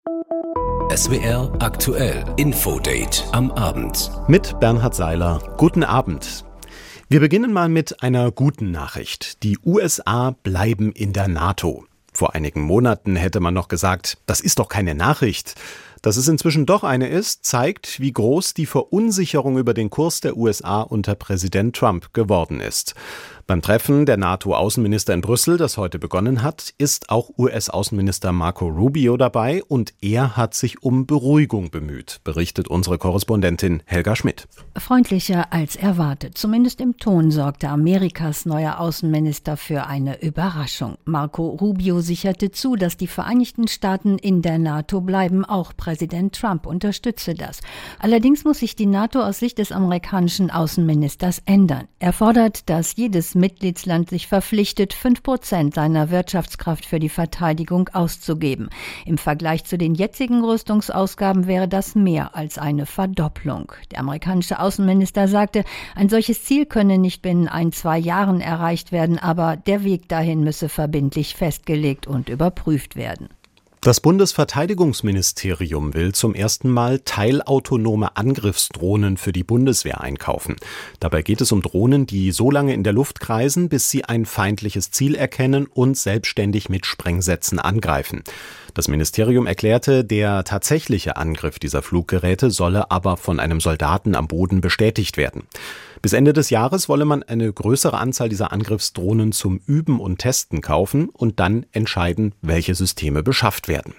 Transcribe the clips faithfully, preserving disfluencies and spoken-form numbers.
S W R aktuell Infodate am Abend. Mit Bernhard Seiler. Guten Abend. Wir beginnen mal mit einer guten Nachricht. Die U S A bleiben in der NATO. Vor einigen Monaten hätte man noch gesagt, das ist doch keine Nachricht. Dass es inzwischen doch eine ist, zeigt, wie groß die Verunsicherung über den Kurs der U S A unter Präsident Trump geworden ist. Beim Treffen der NATO-Außenminister in Brüssel, das heute begonnen hat, ist auch U S-Außenminister Marco Rubio dabei und er hat sich um Beruhigung bemüht, berichtet unsere Korrespondentin Helga Schmidt. Freundlicher als erwartet, zumindest im Ton, sorgte Amerikas neuer Außenminister für eine Überraschung. Marco Rubio sicherte zu, dass die Vereinigten Staaten in der NATO bleiben, auch Präsident Trump unterstütze das. Allerdings muss sich die NATO aus Sicht des amerikanischen Außenministers ändern. Er fordert, dass jedes Mitgliedsland sich verpflichtet, fünf Prozent seiner Wirtschaftskraft für die Verteidigung auszugeben. Im Vergleich zu den jetzigen Rüstungsausgaben wäre das mehr als eine Verdopplung. Der amerikanische Außenminister sagte, ein solches Ziel könne nicht binnen ein, zwei Jahren erreicht werden, aber der Weg dahin müsse verbindlich festgelegt und überprüft werden. Das Bundesverteidigungsministerium will zum ersten Mal teilautonome Angriffsdrohnen für die Bundeswehr einkaufen. Dabei geht es um Drohnen, die so lange in der Luft kreisen, bis sie ein feindliches Ziel erkennen und selbstständig mit Sprengsätzen angreifen. Das Ministerium erklärte, der tatsächliche Angriff dieser Fluggeräte solle aber von einem Soldaten am Boden bestätigt werden. Bis Ende des Jahres wolle man eine größere Anzahl dieser Angriffsdrohnen zum Üben und Testen kaufen und dann entscheiden, welche Systeme beschafft werden.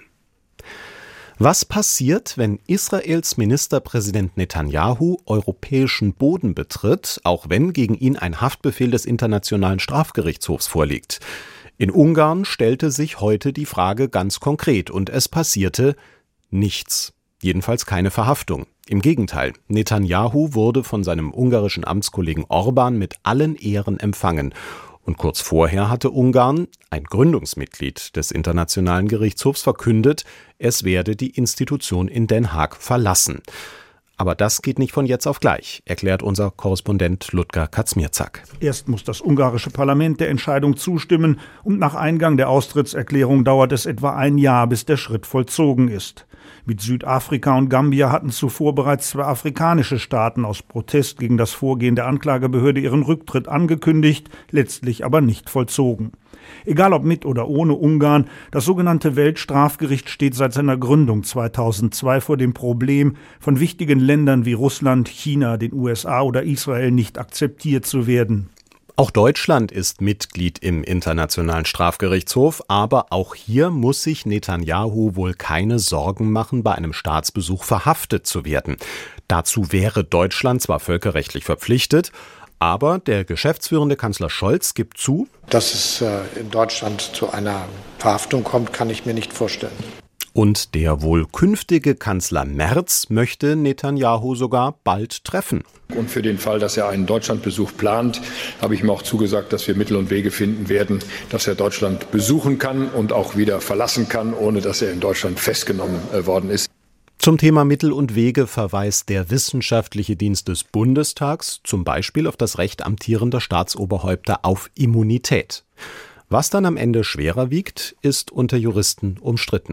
Was passiert, wenn Israels Ministerpräsident Netanyahu europäischen Boden betritt, auch wenn gegen ihn ein Haftbefehl des Internationalen Strafgerichtshofs vorliegt? In Ungarn stellte sich heute die Frage ganz konkret und es passierte nichts. Jedenfalls keine Verhaftung. Im Gegenteil, Netanyahu wurde von seinem ungarischen Amtskollegen Orban mit allen Ehren empfangen. Und kurz vorher hatte Ungarn, ein Gründungsmitglied des Internationalen Gerichtshofs, verkündet, es werde die Institution in Den Haag verlassen. Aber das geht nicht von jetzt auf gleich, erklärt unser Korrespondent Ludger Kazmierzak. Erst muss das ungarische Parlament der Entscheidung zustimmen und nach Eingang der Austrittserklärung dauert es etwa ein Jahr, bis der Schritt vollzogen ist. Mit Südafrika und Gambia hatten zuvor bereits zwei afrikanische Staaten aus Protest gegen das Vorgehen der Anklagebehörde ihren Rücktritt angekündigt, letztlich aber nicht vollzogen. Egal ob mit oder ohne Ungarn, das sogenannte Weltstrafgericht steht seit seiner Gründung zweitausendzwei vor dem Problem, von wichtigen Ländern wie Russland, China, den U S A oder Israel nicht akzeptiert zu werden. Auch Deutschland ist Mitglied im Internationalen Strafgerichtshof, aber auch hier muss sich Netanyahu wohl keine Sorgen machen, bei einem Staatsbesuch verhaftet zu werden. Dazu wäre Deutschland zwar völkerrechtlich verpflichtet, aber der geschäftsführende Kanzler Scholz gibt zu, dass es in Deutschland zu einer Verhaftung kommt, kann ich mir nicht vorstellen. Und der wohl künftige Kanzler Merz möchte Netanyahu sogar bald treffen. Und für den Fall, dass er einen Deutschlandbesuch plant, habe ich ihm auch zugesagt, dass wir Mittel und Wege finden werden, dass er Deutschland besuchen kann und auch wieder verlassen kann, ohne dass er in Deutschland festgenommen worden ist. Zum Thema Mittel und Wege verweist der Wissenschaftliche Dienst des Bundestags zum Beispiel auf das Recht amtierender Staatsoberhäupter auf Immunität. Was dann am Ende schwerer wiegt, ist unter Juristen umstritten.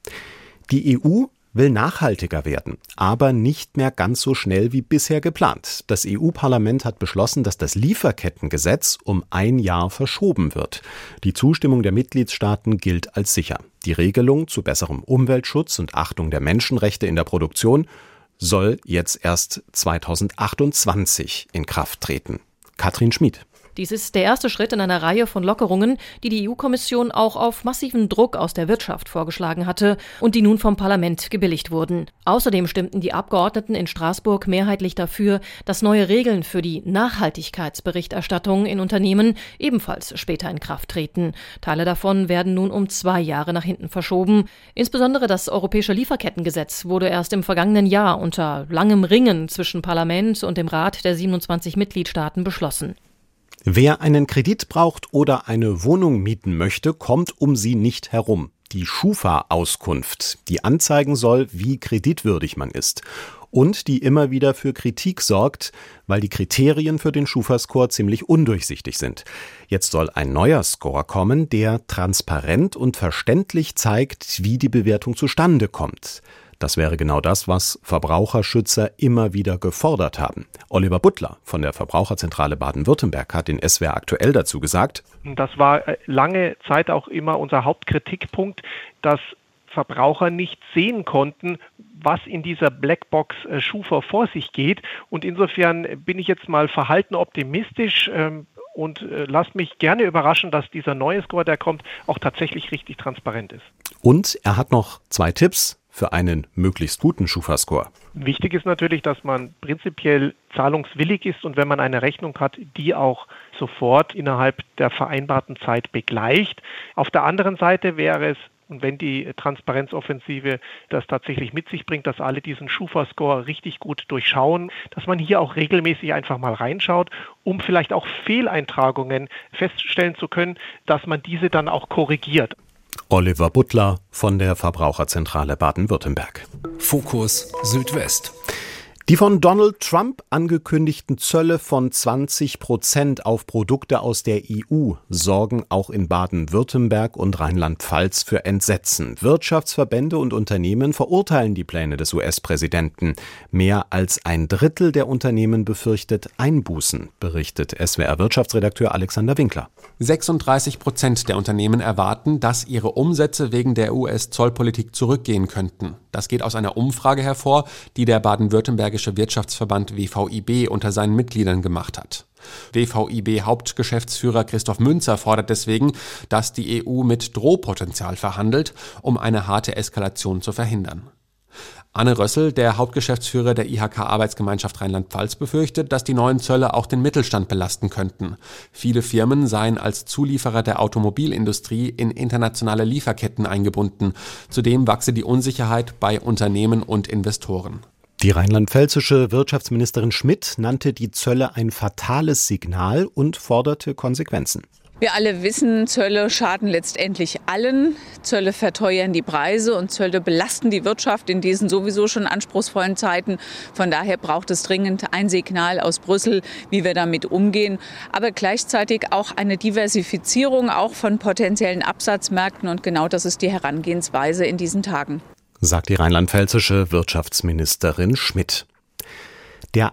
Die E U will nachhaltiger werden, aber nicht mehr ganz so schnell wie bisher geplant. Das E U-Parlament hat beschlossen, dass das Lieferkettengesetz um ein Jahr verschoben wird. Die Zustimmung der Mitgliedstaaten gilt als sicher. Die Regelung zu besserem Umweltschutz und Achtung der Menschenrechte in der Produktion soll jetzt erst zweitausendachtundzwanzig in Kraft treten. Katrin Schmid. Dies ist der erste Schritt in einer Reihe von Lockerungen, die die E U-Kommission auch auf massiven Druck aus der Wirtschaft vorgeschlagen hatte und die nun vom Parlament gebilligt wurden. Außerdem stimmten die Abgeordneten in Straßburg mehrheitlich dafür, dass neue Regeln für die Nachhaltigkeitsberichterstattung in Unternehmen ebenfalls später in Kraft treten. Teile davon werden nun um zwei Jahre nach hinten verschoben. Insbesondere das Europäische Lieferkettengesetz wurde erst im vergangenen Jahr unter langem Ringen zwischen Parlament und dem Rat der siebenundzwanzig Mitgliedstaaten beschlossen. Wer einen Kredit braucht oder eine Wohnung mieten möchte, kommt um sie nicht herum. Die Schufa-Auskunft, die anzeigen soll, wie kreditwürdig man ist. und die immer wieder für Kritik sorgt, weil die Kriterien für den Schufa-Score ziemlich undurchsichtig sind. Jetzt soll ein neuer Score kommen, der transparent und verständlich zeigt, wie die Bewertung zustande kommt. Das wäre genau das, was Verbraucherschützer immer wieder gefordert haben. Oliver Butler von der Verbraucherzentrale Baden-Württemberg hat in S W R aktuell dazu gesagt: Das war lange Zeit auch immer unser Hauptkritikpunkt, dass Verbraucher nicht sehen konnten, was in dieser Blackbox äh, Schufa vor sich geht. Und insofern bin ich jetzt mal verhalten optimistisch ähm, und äh, lasst mich gerne überraschen, dass dieser neue Score, der kommt, auch tatsächlich richtig transparent ist. Und er hat noch zwei Tipps für einen möglichst guten Schufa-Score. Wichtig ist natürlich, dass man prinzipiell zahlungswillig ist und wenn man eine Rechnung hat, die auch sofort innerhalb der vereinbarten Zeit begleicht. Auf der anderen Seite wäre es, und wenn die Transparenzoffensive das tatsächlich mit sich bringt, dass alle diesen Schufa-Score richtig gut durchschauen, dass man hier auch regelmäßig einfach mal reinschaut, um vielleicht auch Fehleintragungen feststellen zu können, dass man diese dann auch korrigiert. Oliver Butler von der Verbraucherzentrale Baden-Württemberg. Fokus Südwest. Die von Donald Trump angekündigten Zölle von zwanzig Prozent auf Produkte aus der E U sorgen auch in Baden-Württemberg und Rheinland-Pfalz für Entsetzen. Wirtschaftsverbände und Unternehmen verurteilen die Pläne des U S-Präsidenten. Mehr als ein Drittel der Unternehmen befürchtet Einbußen, berichtet S W R-Wirtschaftsredakteur Alexander Winkler. sechsunddreißig Prozent der Unternehmen erwarten, dass ihre Umsätze wegen der U S-Zollpolitik zurückgehen könnten. Das geht aus einer Umfrage hervor, die der baden-württembergische Wirtschaftsverband W V I B unter seinen Mitgliedern gemacht hat. W V I B-Hauptgeschäftsführer Christoph Münzer fordert deswegen, dass die E U mit Drohpotenzial verhandelt, um eine harte Eskalation zu verhindern. Anne Rössel, der Hauptgeschäftsführer der I H K-Arbeitsgemeinschaft Rheinland-Pfalz, befürchtet, dass die neuen Zölle auch den Mittelstand belasten könnten. Viele Firmen seien als Zulieferer der Automobilindustrie in internationale Lieferketten eingebunden. Zudem wachse die Unsicherheit bei Unternehmen und Investoren. Die rheinland-pfälzische Wirtschaftsministerin Schmidt nannte die Zölle ein fatales Signal und forderte Konsequenzen. Wir alle wissen, Zölle schaden letztendlich allen. Zölle verteuern die Preise und Zölle belasten die Wirtschaft in diesen sowieso schon anspruchsvollen Zeiten. Von daher braucht es dringend ein Signal aus Brüssel, wie wir damit umgehen. Aber gleichzeitig auch eine Diversifizierung auch von potenziellen Absatzmärkten. Und genau das ist die Herangehensweise in diesen Tagen, sagt die rheinland-pfälzische Wirtschaftsministerin Schmidt. Der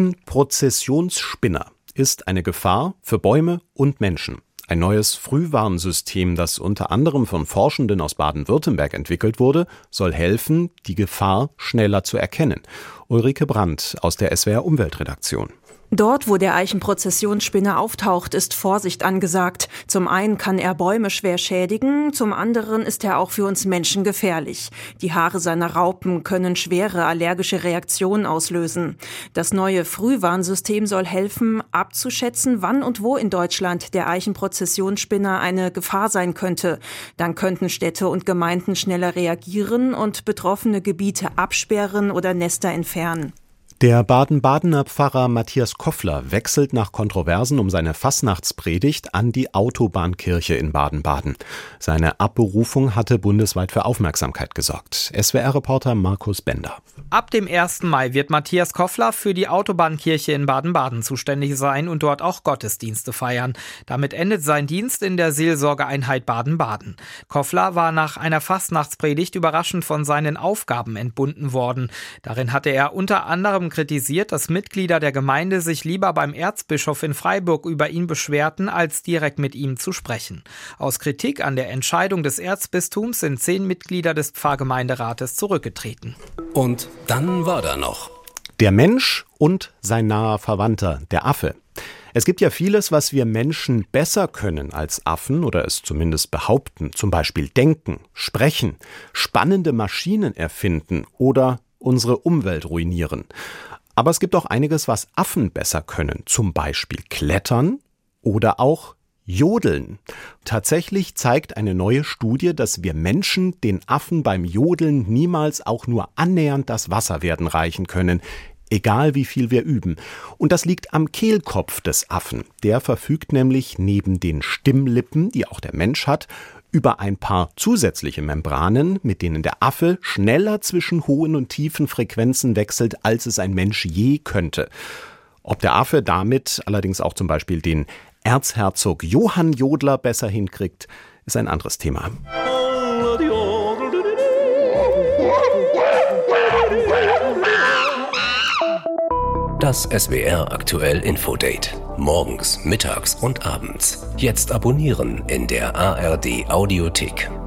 Eichenprozessionsspinner ist eine Gefahr für Bäume und Menschen. Ein neues Frühwarnsystem, das unter anderem von Forschenden aus Baden-Württemberg entwickelt wurde, soll helfen, die Gefahr schneller zu erkennen. Ulrike Brandt aus der S W R-Umweltredaktion. Dort, wo der Eichenprozessionsspinner auftaucht, ist Vorsicht angesagt. Zum einen kann er Bäume schwer schädigen, zum anderen ist er auch für uns Menschen gefährlich. Die Haare seiner Raupen können schwere allergische Reaktionen auslösen. Das neue Frühwarnsystem soll helfen, abzuschätzen, wann und wo in Deutschland der Eichenprozessionsspinner eine Gefahr sein könnte. Dann könnten Städte und Gemeinden schneller reagieren und betroffene Gebiete absperren oder Nester entfernen. Der Baden-Badener Pfarrer Matthias Koffler wechselt nach Kontroversen um seine Fastnachtspredigt an die Autobahnkirche in Baden-Baden. Seine Abberufung hatte bundesweit für Aufmerksamkeit gesorgt. S W R-Reporter Markus Bender. Ab dem ersten Mai wird Matthias Koffler für die Autobahnkirche in Baden-Baden zuständig sein und dort auch Gottesdienste feiern. Damit endet sein Dienst in der Seelsorgeeinheit Baden-Baden. Koffler war nach einer Fastnachtspredigt überraschend von seinen Aufgaben entbunden worden. Darin hatte er unter anderem kritisiert, dass Mitglieder der Gemeinde sich lieber beim Erzbischof in Freiburg über ihn beschwerten, als direkt mit ihm zu sprechen. Aus Kritik an der Entscheidung des Erzbistums sind zehn Mitglieder des Pfarrgemeinderates zurückgetreten. Und dann war da noch der Mensch und sein naher Verwandter, der Affe. Es gibt ja vieles, was wir Menschen besser können als Affen oder es zumindest behaupten. Zum Beispiel denken, sprechen, spannende Maschinen erfinden oder unsere Umwelt ruinieren. Aber es gibt auch einiges, was Affen besser können, zum Beispiel klettern oder auch jodeln. Tatsächlich zeigt eine neue Studie, dass wir Menschen den Affen beim Jodeln niemals auch nur annähernd das Wasserwerden reichen können, egal wie viel wir üben. Und das liegt am Kehlkopf des Affen. Der verfügt nämlich neben den Stimmlippen, die auch der Mensch hat, über ein paar zusätzliche Membranen, mit denen der Affe schneller zwischen hohen und tiefen Frequenzen wechselt, als es ein Mensch je könnte. Ob der Affe damit allerdings auch zum Beispiel den Erzherzog Johann Jodler besser hinkriegt, ist ein anderes Thema. Das S W R Aktuell Infodate. Morgens, mittags und abends. Jetzt abonnieren in der A R D Audiothek.